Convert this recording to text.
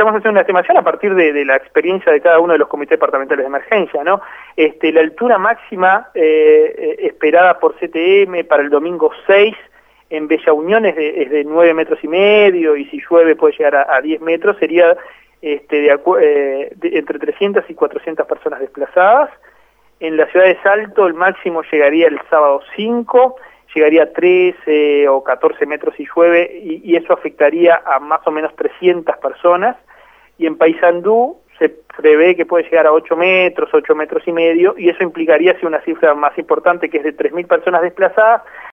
estamos haciendo una estimación a partir de la experiencia de cada uno de los comités departamentales de emergencia, ¿no? La altura máxima esperada por CTM para el domingo 6 en Bella Unión es de 9,5 metros, y si llueve puede llegar a 10 metros, sería entre 300 y 400 personas desplazadas. En la ciudad de Salto el máximo llegaría el sábado 5, llegaría a 13 o 14 metros si llueve, y eso afectaría a más o menos 300 personas. Y en Paysandú se prevé que puede llegar a 8 metros, 8,5 metros, y eso implicaría una cifra más importante, que es de 3.000 personas desplazadas,